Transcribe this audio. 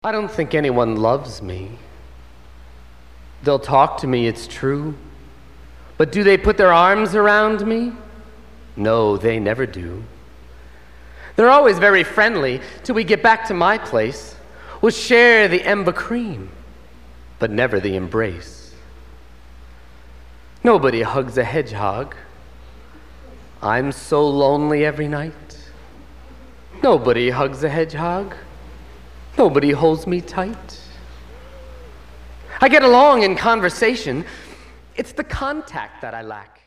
I don't think anyone loves me. They'll talk to me, it's true. But do they put their arms around me? No, they never do. They're always very friendly till we get back to my place. We'll share the Emba cream, but never the embrace. Nobody hugs a hedgehog. I'm so lonely every night. Nobody hugs a hedgehog. Nobody holds me tight. I get along in conversation. It's the contact that I lack.